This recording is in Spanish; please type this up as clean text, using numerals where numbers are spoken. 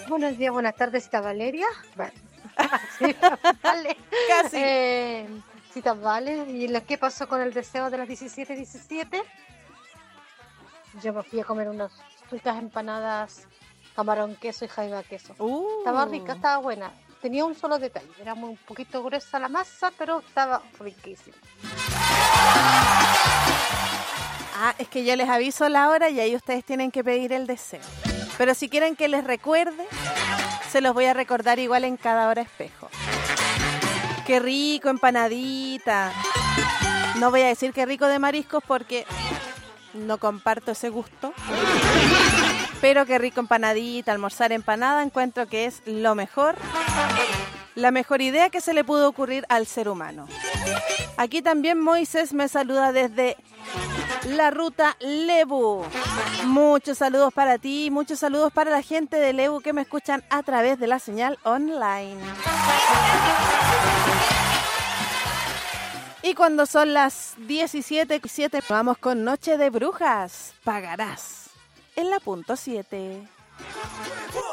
Buenos días, buenas tardes, Cita Valeria. Bueno, sí, vale. Casi. Cita Vale. ¿Y qué pasó con el deseo de las 17:17? Yo me fui a comer unas ricas empanadas, camarón queso y jaiba queso. Estaba rica, estaba buena. Tenía un solo detalle, era un poquito gruesa la masa, pero estaba riquísima. Es que yo les aviso la hora y ahí ustedes tienen que pedir el deseo. Pero si quieren que les recuerde, se los voy a recordar igual en cada hora espejo. Qué rico, empanadita. No voy a decir qué rico de mariscos porque no comparto ese gusto. Pero qué rico empanadita, almorzar empanada, encuentro que es lo mejor. La mejor idea que se le pudo ocurrir al ser humano. Aquí también Moisés me saluda desde la ruta Lebu. Muchos saludos para ti, muchos saludos para la gente de Lebu que me escuchan a través de la señal online. Y cuando son las 17:07, vamos con Noche de Brujas. Pagarás en la punto 7.